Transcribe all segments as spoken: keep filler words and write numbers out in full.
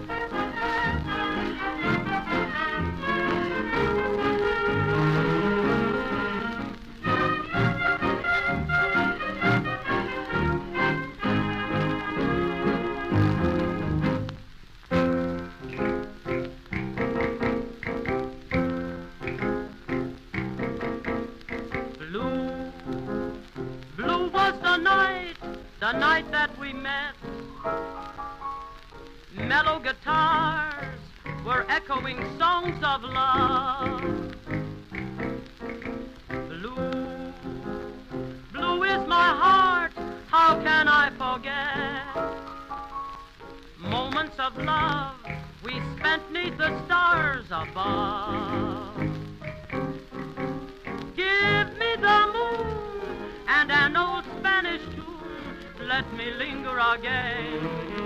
The night that we met, mellow guitars were echoing songs of love. Blue, blue is my heart, how can I forget moments of love we spent 'neath the stars above. Give me the moon and an old Spanish tune, let me linger again,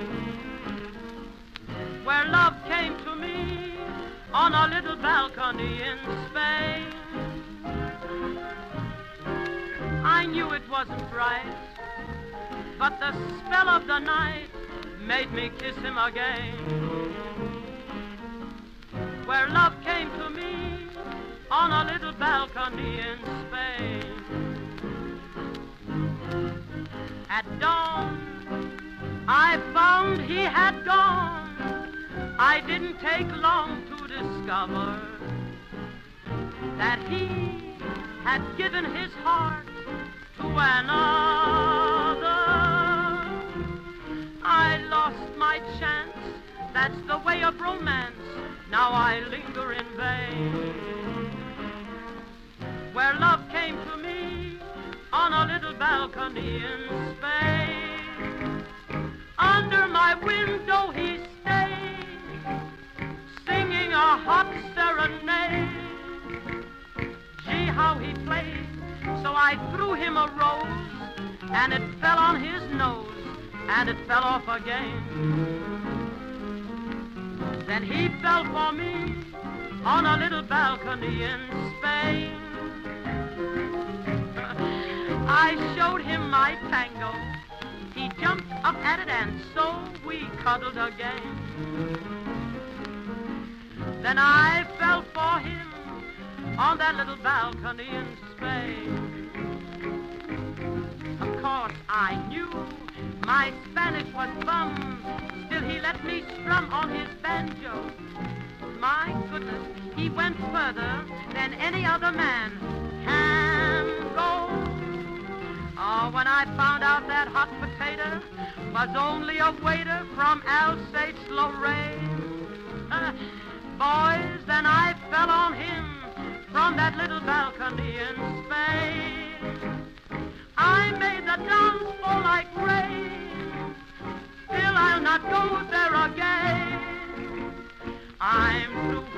where love came to me on a little balcony in Spain. I knew it wasn't right, but the spell of the night made me kiss him again, where love came to me on a little balcony in Spain. At dawn, I found he had gone. I didn't take long to discover that he had given his heart to another. I lost my chance, that's the way of romance. Now I linger in vain, where love came to me on a little balcony in Spain. Under my window he stayed, singing a hot serenade. Gee, how he played, so I threw him a rose, and it fell on his nose, and it fell off again. Then he fell for me on a little balcony in Spain. I showed him my tango, he jumped up at it, and so we cuddled again. Then I fell for him on that little balcony in Spain. Of course I knew my Spanish was bum, still he let me strum on his banjo. My goodness, he went further than any other man can go. Oh, when I found out that hot potato was only a waiter from Alsace-Lorraine, uh, boys, then I fell on him from that little balcony in Spain. I made the dance fall like rain, still I'll not go there again. I'm through